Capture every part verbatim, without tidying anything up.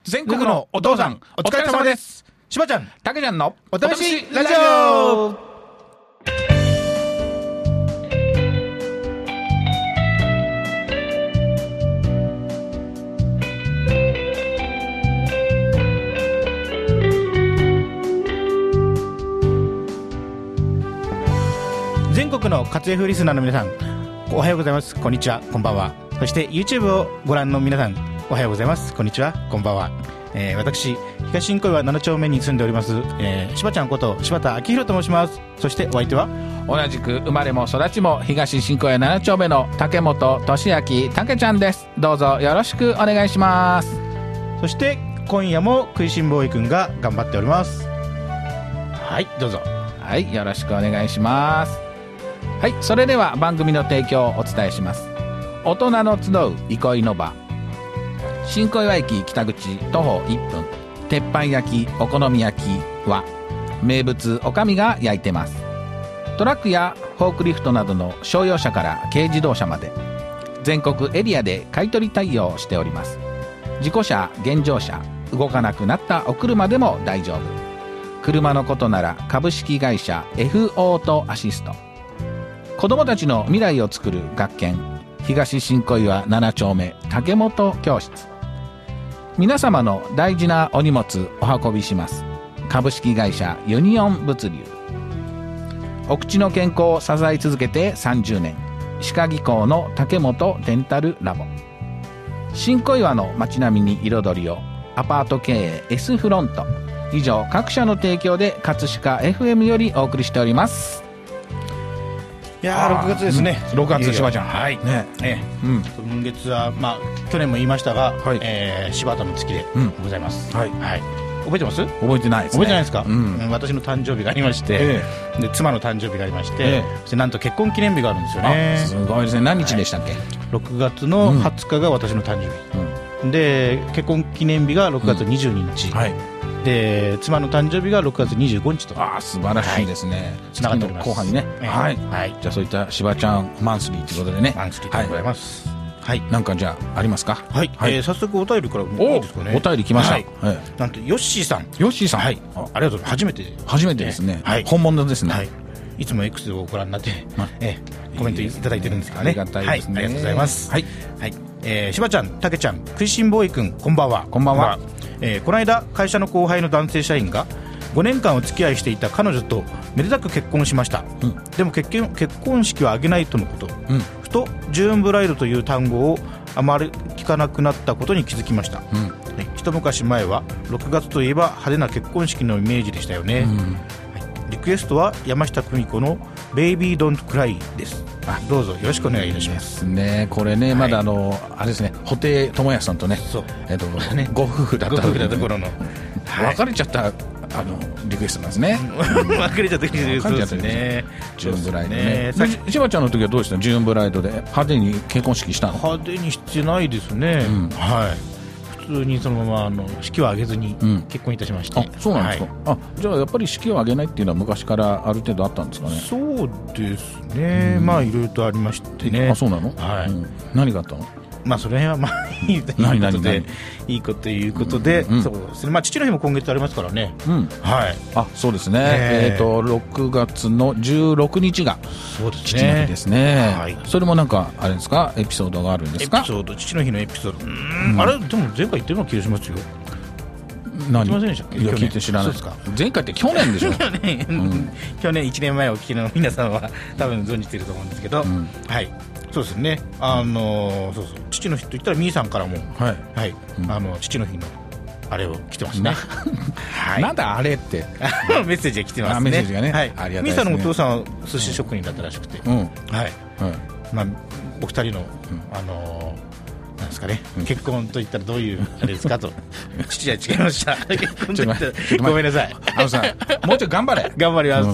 全国のお父さんお疲れ様です。しばちゃんたけちゃんのお試しラジオ。全国の活躍リスナーの皆さん、おはようございます、こんにちは、こんばんは。そして YouTube をご覧の皆さん、おはようございます、こんにちは、こんばんは。えー、私東新小岩なな丁目に住んでおります、えー、しばちゃんこと柴田明宏と申します。そしてお相手は同じく生まれも育ちも東新小岩なな丁目の竹本俊明たけちゃんです。どうぞよろしくお願いします。 そして今夜も食いしん坊くんが頑張っております。はい、どうぞ。 はい、よろしくお願いします。はい、それでは番組の提供をお伝えします。大人の集う憩いの場、新小岩駅北口徒歩いっぷん、鉄板焼きお好み焼きは名物おかみが焼いてます。トラックやフォークリフトなどの商用車から軽自動車まで全国エリアで買い取り対応しております。事故車、現乗車、動かなくなったお車でも大丈夫。車のことなら株式会社 F オートアシスト。子どもたちの未来を作る学研東新小岩なな丁目竹本教室。皆様の大事なお荷物お運びします。株式会社ユニオン物流。お口の健康を支え続けてさんじゅうねん、歯科技工の竹本デンタルラボ。新小岩の街並みに彩りを、アパート経営 S フロント。以上各社の提供で葛飾 エフエム よりお送りしております。 いやーろくがつですね、 うん、ろくがつ、柴ちゃん、 はいね、えーうん、今月は、まあ、去年も言いましたが、はい、えー、柴田の月でございます、うん、はいはい、覚えてます？ 覚えてないですね。 覚えてないですか、うん、私の誕生日がありまして、えー、で妻の誕生日がありまして、えー、そしてなんと結婚記念日があるんですよね。 すごいですね。何日でしたっけ？はい、 ろくがつのはつかが私の誕生日、うん、で結婚記念日がろくがつにじゅうににち、うん、はい、で妻の誕生日がろくがつにじゅうごにちと。 ああ、素晴らしいですね。 つながっております。 後半にね、 えー、はい、はい、 じゃあそういった柴ちゃんマンスリーということでね、 マンスリーでございます。はい、はい、 なんかじゃあありますか？ はい、はい、えー、早速お便りからいいですかね。 お便り来ました、はいはい、なんとヨッシーさん。 ヨッシーさん、 はい、あ, ありがとうございます。初めて初めてですね、はい、本物ですね、はい、 いつも X をご覧になって、はい、えー、コメントいただいてるんですからね。 ありがたいですね、 はい、ありがとうございます。はい、はい、えー、しばちゃん、たけちゃん、食いしん坊くん、こんばんは。 こんばんは。 えー、この間会社の後輩の男性社員がごねんかんお付き合いしていた彼女とめでたく結婚しました、うん、でも結婚、結婚式は挙げないとのこと、うん、ふとジューンブライドという単語をあまり聞かなくなったことに気づきました、うん、はい、一昔前はろくがつといえば派手な結婚式のイメージでしたよね、うん、はい、リクエストは山下久美子のベイビードントクライです。あ、どうぞよろしくお願いいたします。 ですね、これね、はい、まだあのあれですね、布袋寅泰さんとね、 そうえっとね、ご夫婦だったご夫婦だった頃の、 はい、別れちゃったあのリクエストなんですね。 別れちゃったリクエストですね。 ジューンブライドね。しばちゃんの時はどうしたの？ジューンブライドで派手に結婚式したの？ 派手にしてないですね、うん、はい、普通にそのままあの式を挙げずに結婚いたしまして、うん、 あ、そうなんですか、はい、あ、じゃあやっぱり式を挙げないっていうのは昔からある程度あったんですかね？ そうですね、うん、まあいろいろとありましてね。 あ、そうなの？ はい、うん、 何があったの？ まあそれはまあいいことでいいことということで、うん、そうですね、まあ父の日も今月ありますからね、うん、はい、 あ、そうですね、えー、えーとろくがつのじゅうろくにちが父の日ですね、はい、それもなんかあれですか、エピソードがあるんですか？ エピソード、父の日のエピソード、うーん、あれでも前回言ってるのは気がしますよ。 何？ 言ってませんでしたっけ？ いや、聞いて知らない。そうですか。前回って去年でしょ。 去年、うん、去年いちねんまえをお聞きの皆さんは多分存じていると思うんですけど、うん、はい、そうですね、あのー、そうそう、父の日と言ったらみーさんからも、はい、はい、うん、あの父の日のあれを来てますね。 はい、なんだあれってメッセージが来てますね。 メッセージがね、 はい、 ありがたいですね。 みーさんのお父さんは寿司職人だったらしくて、うん、はい、はい、まあお二人の、うん、あのーなんですかね、うん、結婚といったらどういうあれですかと。父は違いました。結婚といったらごめんなさい。 あのさ、もうちょい頑張れ。 頑張ります。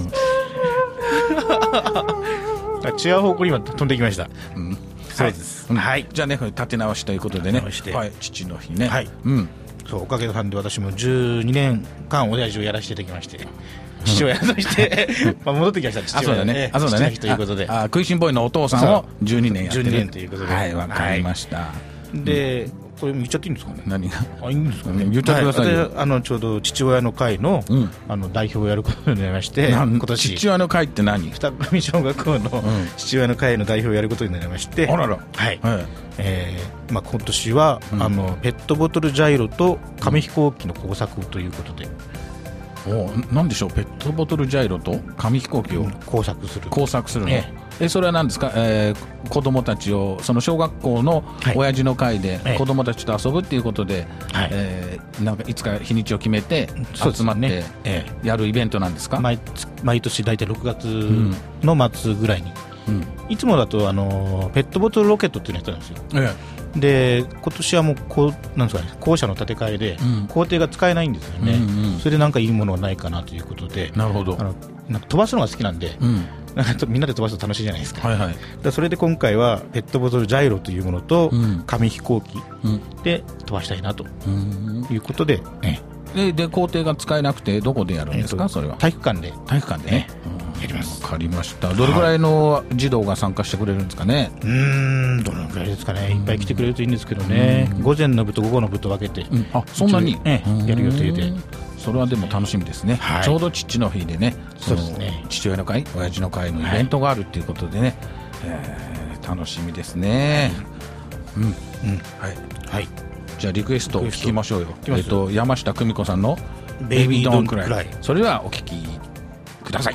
違う方向に今飛んできました。うん、そうです。 はい。はい、じゃあね、立て直しということでね。はい、父の日ね。はい。うん。 そう、おかげさんで私もじゅうにねんかん親父をやらせていただきまして。父親としてまあ戻ってきました。父親ね。 あ、そうだね。 父の日ということで。 あ、食いしん坊のお父さんをじゅうにねんやってる。 じゅうにねんということで。 はい、わかりました。 で、 これ言っちゃっていいんですかね。 何があいいんですかね。 言っちゃってくださいよ。 はい、あのちょうど父親の会の、うん、あの代表をやることになりまして、今年父親の会って何？ 二上小学校の父親の会の代表をやることになりまして、うん、 あらら、 はい、はい、えーまあ、今年は、うん、あのペットボトルジャイロと紙飛行機の工作ということで、 うん、おなんでしょう、ペットボトルジャイロと紙飛行機を、うん、 工作する工作するの、えーえそれは何ですか、えー、子供たちをその小学校の親父の会で子供たちと遊ぶっていうことで、はい、えー、なんかいつか日にちを決めて集まってやるイベントなんですか？ 毎, 毎年大体ろくがつの末ぐらいに、うん、いつもだとあのペットボトルロケットっていうのやってたんですよ、ええ、で今年はもうこうなんですか、ね、校舎の建て替えで、うん、校庭が使えないんですよね、うんうん、それでなんかいいものはないかなということで、 なるほど、 あのなんか飛ばすのが好きなんで、うん、なんかみんなで飛ばすと楽しいじゃないですか、 はいはい、 だそれで今回はペットボトルジャイロというものと紙飛行機で飛ばしたいなということで、 うん、で, で校庭が使えなくてどこでやるんですか？えー、それは体育館で体育館で、ね、 うん、やります。 わかりました。どれくらいの児童が参加してくれるんですかね？ うーん、どのくらいですかね。いっぱい来てくれるといいんですけどね、午前の部と午後の部と分けて、うん、 あそんなに、 ええ、やる予定で、 それはでも楽しみですね、はい、ちょうど父の日でね、 そうですね、 父親の会、親父の会のイベントがあるということでね、はい、えー、楽しみですね、はい、うん、うん、はい、はい、じゃあリクエストを聞きましょうよ。えー、と山下久美子さんのベイビードンクライ、それではお聞きください。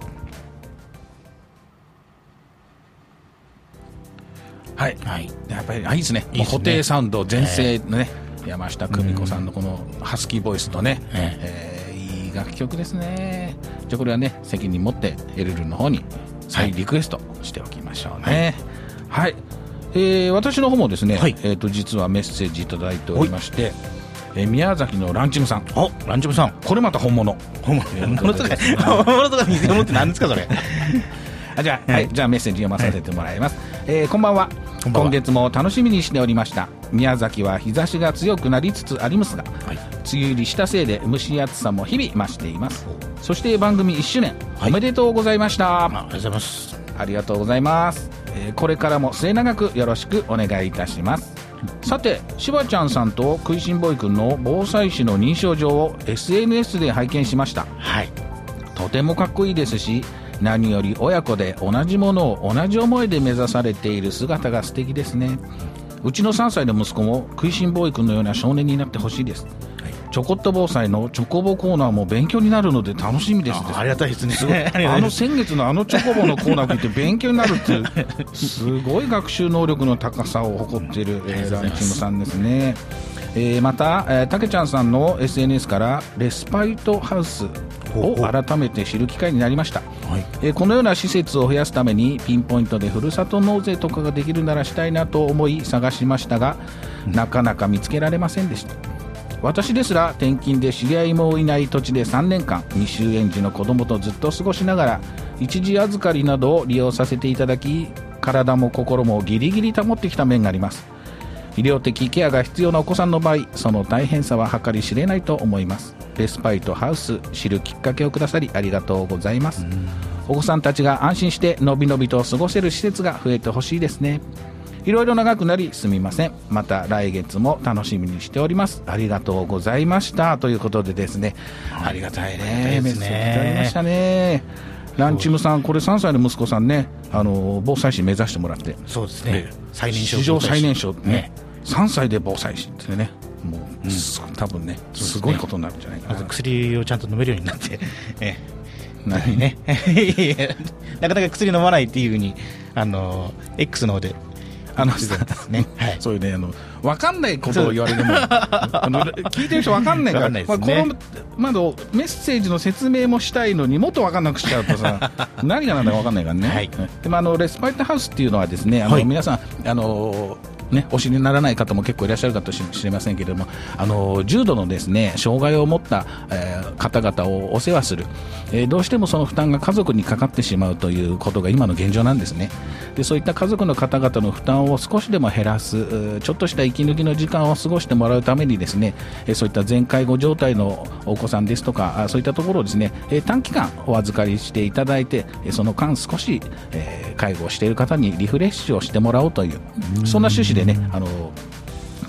はい、はい、やっぱりいいですね、いいですね、固定サウンド全盛のね、えー、山下久美子さんのこのハスキーボイスとね、えーえー、いい楽曲ですね。じゃあこれはね、責任持ってエルルの方に再リクエストしておきましょうね。はい、はい、えー、私の方もですね、はい、えー、と実はメッセージいただいておりまして、えー、宮崎のランチムさん、 おランチムさん、 これまた本物本物本物とか本物とか偽物って何ですかそれあじゃあ、はい、はい、じゃあメッセージ読まさせてもらいます。はい、えー、こんばんは。今月も楽しみにしておりました。宮崎は日差しが強くなりつつありますが、はい、梅雨入りしたせいで蒸し暑さも日々増しています。そして番組いっしゅうねん、はい、おめでとうございました。 ありがとうございます。 ありがとうございます。えー、これからも末永くよろしくお願いいたします。さて、しばちゃんさんと食いしん坊くんの防災士の認証状を エスエヌエス で拝見しました。 はい、 とてもかっこいいですし、何より親子で同じものを同じ思いで目指されている姿が素敵ですね。うちのさんさいの息子も食いしん坊くんのような少年になってほしいです。はい、ちょこっと防災のチョコボコーナーも勉強になるので楽しみです。 あ, ありがたいですね。 あの先月のあのチョコボのコーナーを聞いて勉強になるっていうすごい学習能力の高さを誇っている、えー、ランチムさんですね。えー、また、えー、たけちゃんさんの エスエヌエス からレスパイトハウスを改めて知る機会になりました。はい、えー、このような施設を増やすためにピンポイントでふるさと納税とかができるならしたいなと思い探しましたが、うん、なかなか見つけられませんでした。私ですら転勤で知り合いもいない土地でさんねんかん未就園児の子供とずっと過ごしながら一時預かりなどを利用させていただき、体も心もギリギリ保ってきた面があります。医療的ケアが必要なお子さんの場合、その大変さは計り知れないと思います。レスパイトハウス知るきっかけをくださりありがとうございます。お子さんたちが安心してのびのびと過ごせる施設が増えてほしいですね。いろいろ長くなりすみません。また来月も楽しみにしております。ありがとうございましたということでですね、ありがたいね、メッセージいただきましたね。ランチムさん、これさんさいの息子さんね、あの防災士目指してもらって。 そうですね、最年少史上最年少ね、ね、さんさいで防災士ってね、もう、うん、多分ねすごいことになるんじゃないかな。 まず薬をちゃんと飲めるようになってえ何ねなかなか薬飲まないっていう風にあの X の方であのね、はい、そういうね、あの分かんないことを言われてもあの聞いてる人分かんないから、ね、まあ、このまだメッセージの説明もしたいのにもっと分かんなくしちゃうとさ何が何だか分かんないからね。はい、でもあのレスパイトハウスっていうのはですね、あの、はい、皆さんあのね、お知りにならない方も結構いらっしゃるかもしれませんけれども、あの重度のですね障害を持った、えー、方々をお世話する、えー、どうしてもその負担が家族にかかってしまうということが今の現状なんですね。でそういった家族の方々の負担を少しでも減らす、ちょっとした息抜きの時間を過ごしてもらうためにですね、えー、そういった全介護状態のお子さんですとか、そういったところをですね、えー、短期間お預かりしていただいて、その間少し、えー、介護をしている方にリフレッシュをしてもらおうという、そんな趣旨でね、あの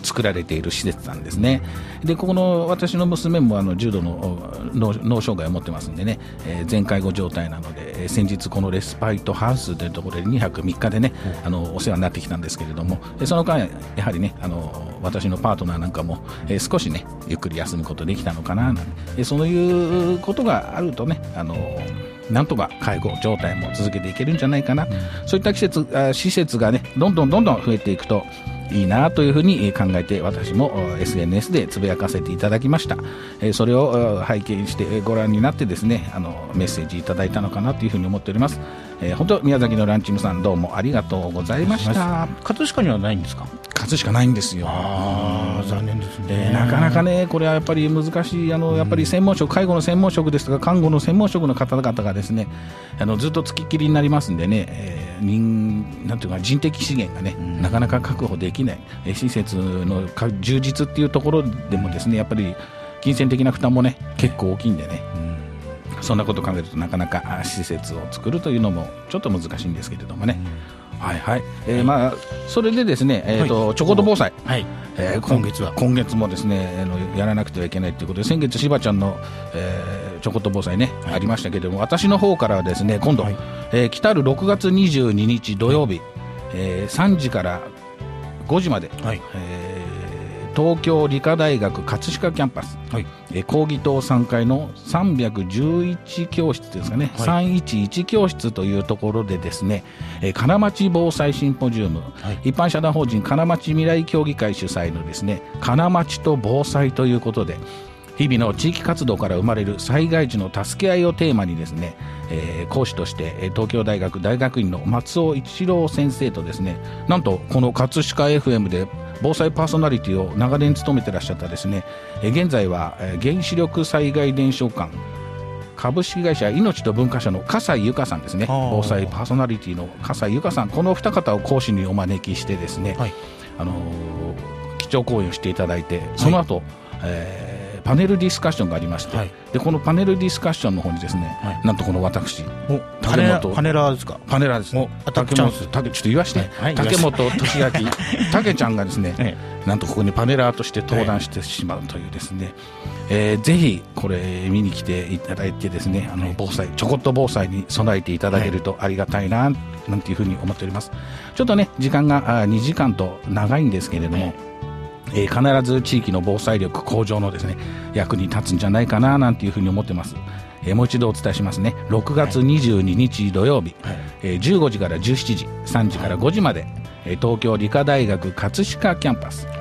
作られている施設なんですね。でここの私の娘もあの重度の脳障害を持ってますんでね、えー、全介護状態なので、えー、先日このレスパイトハウスというところでにはくみっかでね、あのお世話になってきたんですけれども、その間やはりね、あの私のパートナーなんかも、えー、少しねゆっくり休むことできたのかななんて、えー、そういうことがあるとね、あのなんとか介護状態も続けていけるんじゃないかな、うん、そういった施設、施設がねどんどんどんどん増えていくといいなというふうに考えて、私も エスエヌエス でつぶやかせていただきました。それを拝見してご覧になってですね、あのメッセージいただいたのかなというふうに思っております。えー、本当宮崎のランチムさんどうもありがとうございました。 葛飾にはないんですか？ 葛飾ないんですよ。 あ、残念ですね。 えー、なかなかねこれはやっぱり難しい、あのやっぱり専門職、介護の専門職ですとか看護の専門職の方々がですね、あのずっとつきっきりになりますんでね、えー、人なんていうか人的資源がね、うん、なかなか確保できない、えー、施設の充実っていうところでもですね、やっぱり金銭的な負担もね結構大きいんでね、うん、そんなことを考えるとなかなか施設を作るというのもちょっと難しいんですけれどもね、うん、はいはい、えーまあ、それでですね、えーとはい、ちょこっと防災、はい、えー、今月は今月もですねあのやらなくてはいけないということで、先月しばちゃんの、えー、ちょこっと防災ね、はい、ありましたけれども、私の方からはですね今度、はい、えー、来たるろくがつにじゅうににち土曜日、えー、さんじからごじまで、はい、えー東京理科大学葛飾キャンパス、はい、え講義棟さんかいのさんびゃくじゅういち教室ですかね、はい、さんいちいち教室というところでですね、え金町防災シンポジウム、はい、一般社団法人金町未来協議会主催のですね金町と防災ということで、日々の地域活動から生まれる災害時の助け合いをテーマにですね、えー、講師として東京大学大学院の松尾一郎先生とですね、なんとこの葛飾 エフエム で防災パーソナリティを長年務めてらっしゃったですね、えー、現在は原子力災害伝承館株式会社命と文化社の笠井由香さんですね、防災パーソナリティの笠井由香さん、この二方を講師にお招きしてですね、はい、あのー、基調講演をしていただいて、その後、はい、えーパネルディスカッションがありまして、はい、でこのパネルディスカッションの方にですね、はい、なんとこの私パネラパネラーですか？ パネラーです。おアタックチャンス、たけちょっと言わして、はい、竹本俊明たけちゃんがですね、はい、なんとここにパネラーとして登壇してしまうというですね、はい、えー、ぜひこれ見に来ていただいてですね、あの防災、ちょこっと防災に備えていただけるとありがたいな、なんていうふうに思っております。ちょっとね時間がにじかんと長いんですけれども、はい、えー、必ず地域の防災力向上のですね役に立つんじゃないかななんていうふうに思ってます。えー、もう一度お伝えしますね。ろくがつにじゅうににち土曜日、はい、えー、じゅうごじからじゅうしちじ、さんじからごじまで、えー、東京理科大学葛飾キャンパス、はい、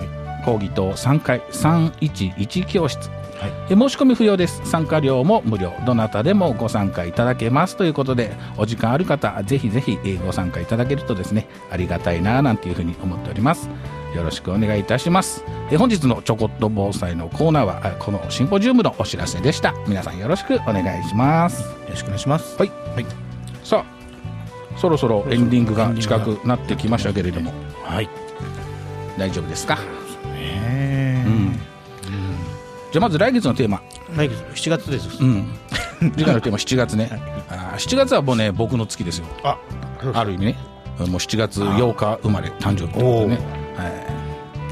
講義棟さんかいさんいちいち教室、はい、えー、申し込み不要です。参加料も無料、どなたでもご参加いただけますということで、お時間ある方ぜひぜひ、えー、ご参加いただけるとですねありがたいななんていうふうに思っております。よろしくお願いいたします。え本日のちょこっと防災のコーナーはこのシンポジウムのお知らせでした。皆さんよろしくお願いします。よろしくお願いします。 はい、はい、さあそろそろエンディングが近くなってきましたけれども、はい、大丈夫ですか？ね、うんうん、じゃあまず来月のテーマ、 来月しちがつです、 うん、次回のテーマしちがつね、はい、あしちがつはもうね僕の月ですよ。 あ, ある意味ね、もうしちがつようか生まれ誕生日ということでね、はい、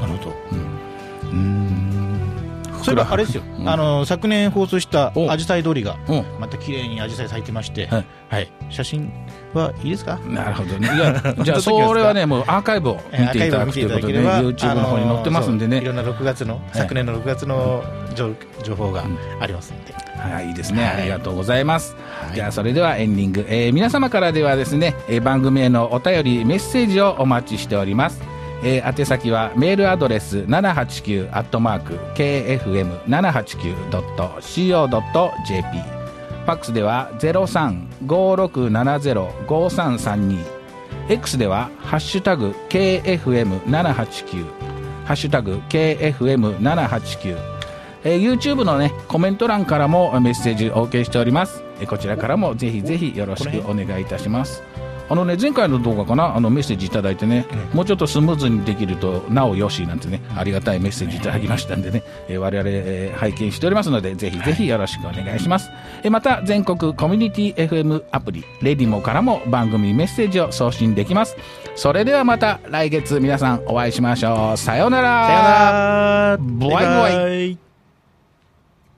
なるほど、うん、うーん、それからあれですよ、うん、あの昨年放送したアジサイ通りがまた綺麗にアジサイ咲いてまして、はいはい、写真はいいですか？ なるほどね。いやじゃあそれはねもうアーカイブを見ていただくということで、ね、YouTube の方に載ってますんでね、 いろんなろくがつの、はい、昨年のろくがつの情報がありますので、 うん、はい、いいですね、はい、ありがとうございます、はい、じゃあそれではエンディング、えー、皆様からではですね、えー、番組へのお便りメッセージをお待ちしております。えー、宛先はメールアドレス ななはちきゅう アットマーク ケーエフエムななはちきゅう ドット シーオー ドット ジェーピー、 ファックスでは ゼロさん ごーろくななゼロ ごーさんさんに、 X ではハッシュタグ ケーエフエムななはちきゅう、 ハッシュタグ ケーエフエムななはちきゅう、えー、YouTube のねコメント欄からもメッセージをお受けしております。えー、こちらからもぜひぜひよろしくお願いいたします。 あのね、前回の動画かな、あのメッセージいただいてね、うん、もうちょっとスムーズにできるとなおよしなんてね、ありがたいメッセージいただきましたんでね、えー、我々、えー、拝見しておりますので、ぜひぜひよろしくお願いします。えー、また全国コミュニティ エフエム アプリレディモからも番組メッセージを送信できます。それではまた来月皆さんお会いしましょう。さようなら。 さようなら。 バイバイ。